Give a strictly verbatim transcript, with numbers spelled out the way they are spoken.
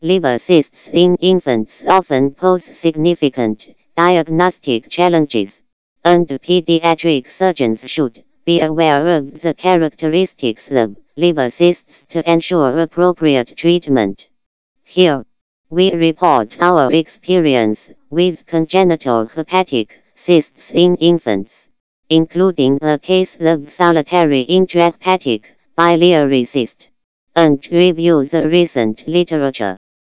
Liver cysts in infants often pose significant diagnostic challenges, and pediatric surgeons should be aware of the characteristics of liver cysts to ensure appropriate treatment. Here, we report our experience with congenital hepatic cysts in infants, including a case of solitary intrahepatic biliary cyst, and review the recent literature.